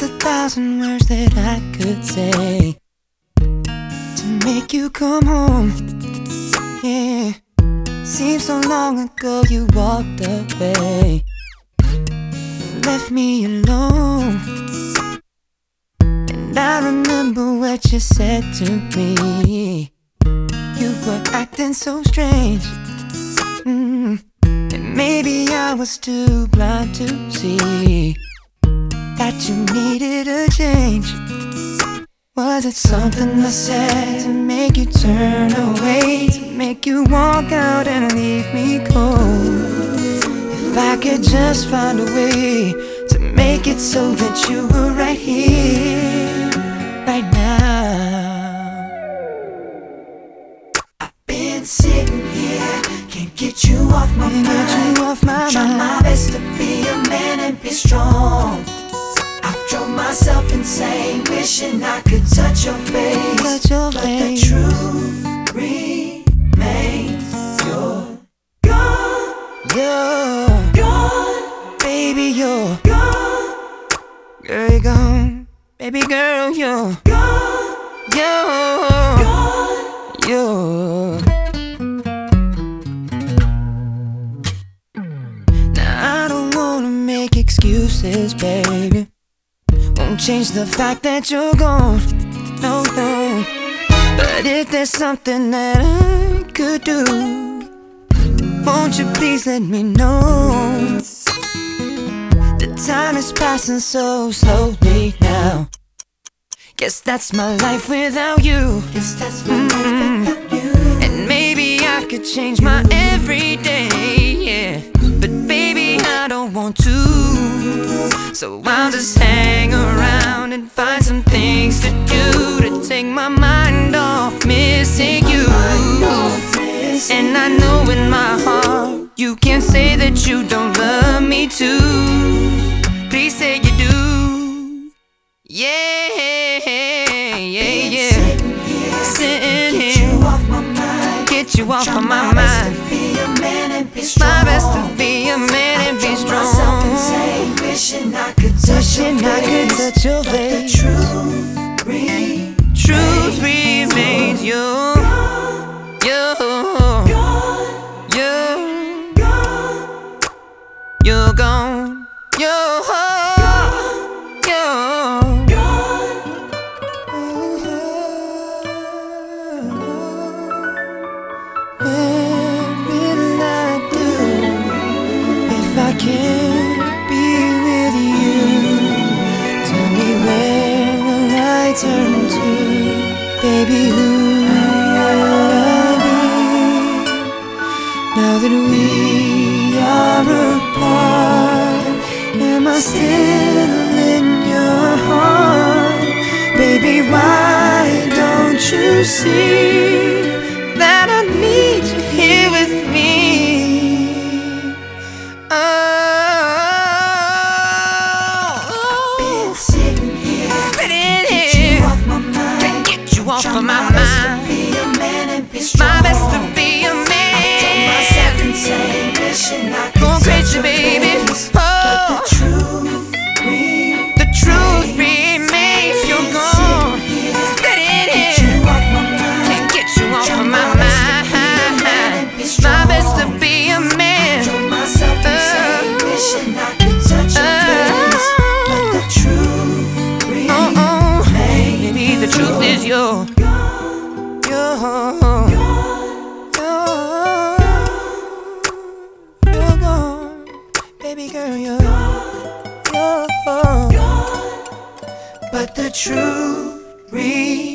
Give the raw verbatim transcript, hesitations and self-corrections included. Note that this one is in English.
There's a thousand words that I could say to make you come home. Yeah, seems so long ago you walked away, left me alone. And I remember what you said to me. You were acting so strange. mm. And maybe I was too blind to see that you needed a change. Was it something I said to make you turn away, to make you walk out and leave me cold? If I could just find a way to make it so that you were right here, right now. I've been sitting here, can't get you off my mind. Get you off my Try mind. my best to be a man and be strong. I've drove myself insane, wishing I could touch your face, touch your but face. The truth remains, you're gone. You're gone, baby, you're gone. Girl, you're gone, baby girl, you're gone. You're gone. You're Now I don't wanna make excuses, baby. Won't change the fact that you're gone, no, no. But if there's something that I could do, won't you please let me know? The time is passing so slowly now. Guess that's my life without you. Guess that's my mm-hmm. life without you. And maybe I could change my everyday, yeah. But baby, I don't want to. So I'll just hang around and find some things to do to take my mind off missing you. And I know in my heart you can't say that you don't love me too. Please say you do. Yeah, yeah, yeah. Sitting here, get you off my mind. Get you off of my mind. My best to be a man and be strong. Wishing I could touch your face, touch your face. The truth remains, truth remains, you, you, you, you're gone, you're I can't be with you. Tell me where will I turn to, baby, who will I be? Now that we are apart, am I still in your heart? Baby, why don't you see that I need you here with me? Off of my mind, my best to be a man. Going crazy, baby. Oh, the truth remains, you're gone. Sitting here, can't get you off of my mind. My best to be a man. Oh, oh, maybe the truth is yours. You're, you're gone, baby girl, you're, you're, but the truth remains.